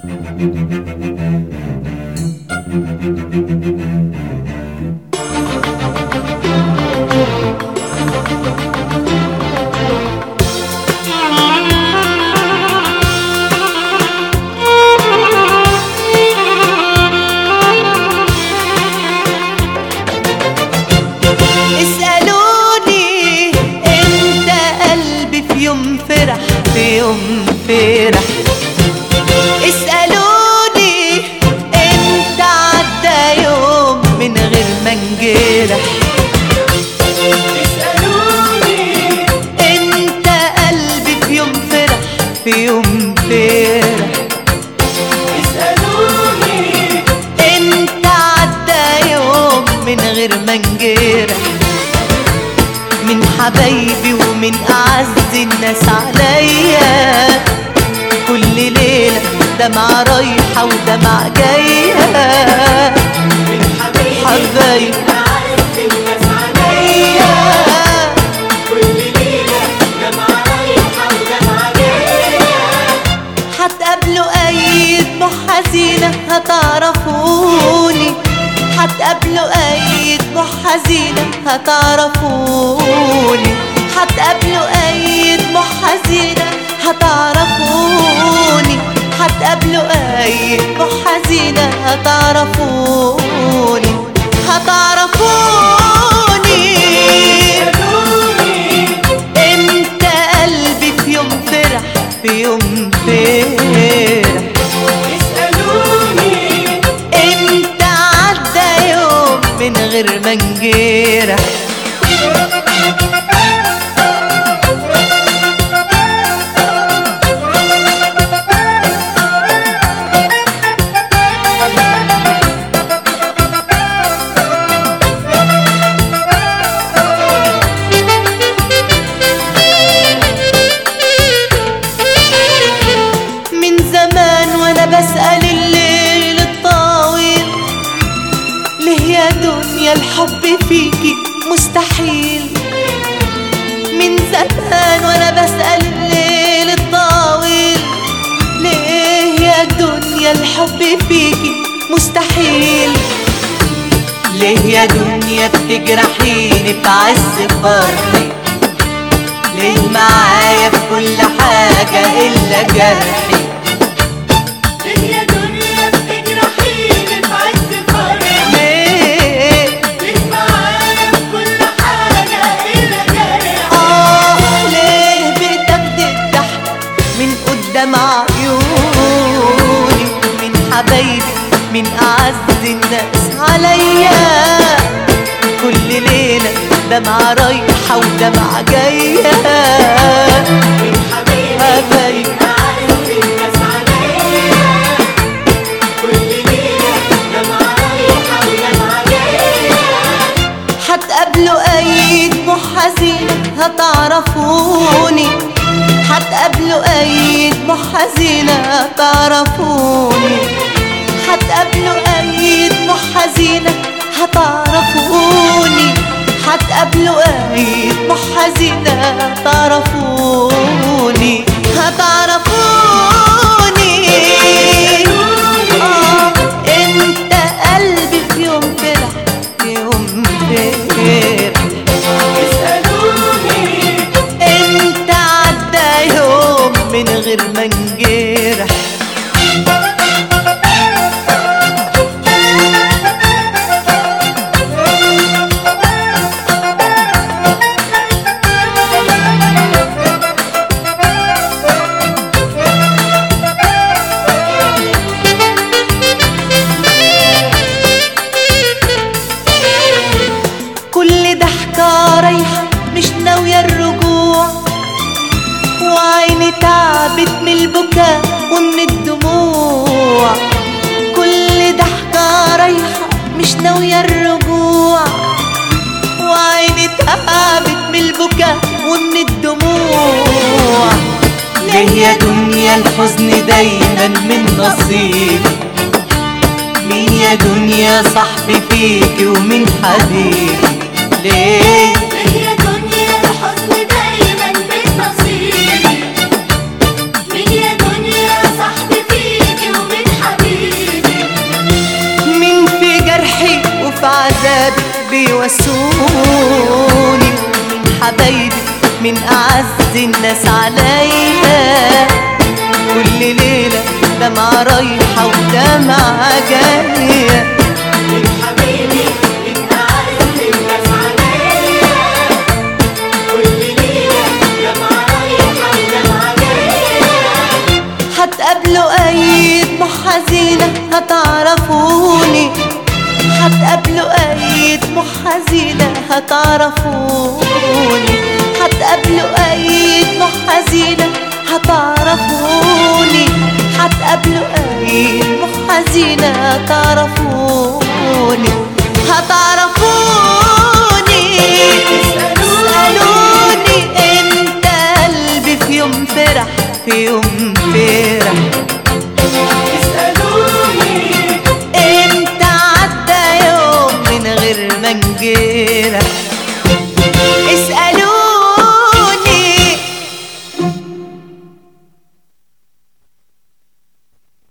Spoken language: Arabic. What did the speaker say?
اسألوني امتى قلبي في يوم فرح، في يوم فرح. اسألوني امتى عدى يوم من غير ما انجرح. اسألوني امتى قلبي في يوم فرح، في يوم فرح. اسألوني امتى عدى يوم من غير ما انجرح. من حبايبي ومن أعز الناس عليا، كل ليلة دمعة رايحة ودمعة جاية. من حبايبي ومن أعز الناس عليا، كل ليلة دمعة رايحة ودمعة جاية. هتقابلوا أي دموع حزينة هتعرفوني، هتقابلوا أي دموع حزينة هتعرفوني، هتقابلوا أي دموع حزينة هتعرفوني، هتقابلوا أي دموع حزينة هتعرفوني، هتعرفوني. امتى قلبي في يوم فرح، في يوم فرح. من غير ما انجرح. من زمان وانا بسأل الليل الطويل، ليه يا دنيا الحب فيكي مستحيل. من زمان وانا بسأل الليل الطويل، ليه يا دنيا الحب فيكي مستحيل. ليه يا دنيا بتجرحيني في عز فرحي، ليه معايا في كل حاجة إلا جرحي. ليه يا دنيا بتجرحيني في عز فرحي، ليه معايا في كل حاجة إلا جرحي. ليه بتاخدي الضحك من قدام عيوني، من حبايبي من أعز الناس عليا. كل ليلة دمعة رايحة ودمعة جاية. من حبايبي من أعز الناس عليا، كل ليلة دمعة رايحة ودمعة جاية. هتقابلوا أي دموع حزينة هتعرفوني، هتقابلوا أي دموع حزينة هتعرفوني، هتقابلوا أي دموع حزينة هتعرفوني، هتقابلوا أي دموع حزينة هتعرفوني، هتعرفوني. انت قلبي في يوم فرح، في يوم فرح. اسألوني انت عدى يوم من غير ما انجرح. كل ضحكة رايحة مش ناوية الرجوع، وعيني تعبت من البكاء ومن الدموع. كل ضحكة رايحة مش ناوية الرجوع، وعيني تعبت من البكاء ومن الدموع. ليه يا دنيا الحزن دايما من نصيبي، مين يا دنيا صاحبي فيكي ومين حبيبي. ليه يا دنيا الحزن دايما من نصيبي، مين يا دنيا صاحبي فيكي ومين من أعز الناس عليا. كل ليلة دمعة رايحة ودمعة جاية من حبيبي من أعز الناس عليا. كل ليلة دمعة رايحة ودمعة جاية. هتقابلوا أي دموع حزينة هتعرفوني، هتقابلوا أي دموع حزينة هتعرفوني، هتقابلوا أي دموع حزينة هتعرفوني، هتقابلوا أي دموع حزينة هتعرفوني.